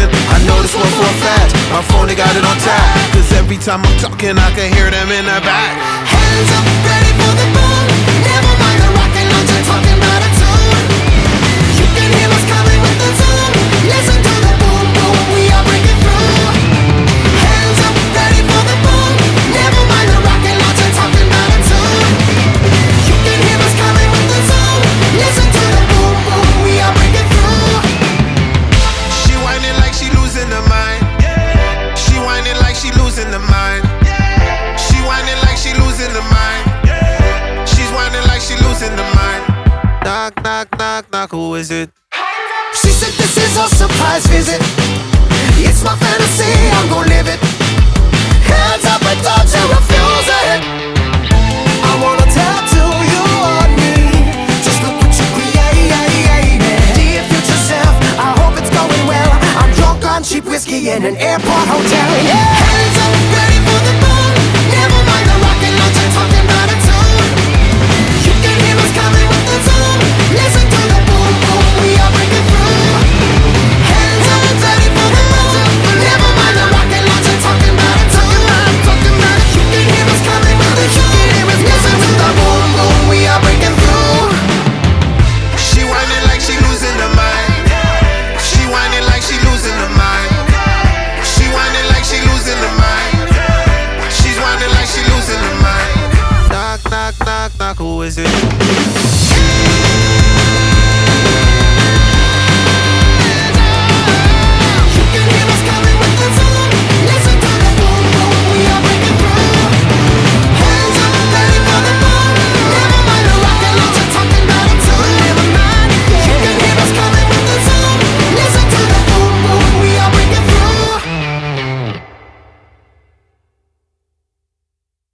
I know this one for a fact. My phone, they got it on tap. Cause every time I'm talking, I can hear them in the back. Hands up, ready for the boom. Never mind the rocket launcher, talking about a tune. You can hear us coming with the zoom. Listen to the boom, boom, we are breaking through. Hands up, ready for the boom. Never mind the rocket launcher, talking about a tune. You can hear us coming with the zoom. Listen to the boom, boom, we are breaking through. She whining like she losing her mind. She whining like she losing her mind. She whining like she losing her mind. She's whining like she losing her mind. Knock, knock, knock, knock, who is it? She said this is a surprise visit. It's my fantasy, I'm gon' live it. Hands up and don't you refuse it. I wanna tattoo you on me. Just look what you created. Dear future self, I hope it's going well. I'm drunk on cheap whiskey in an airport hotel. Yeah. Hands up,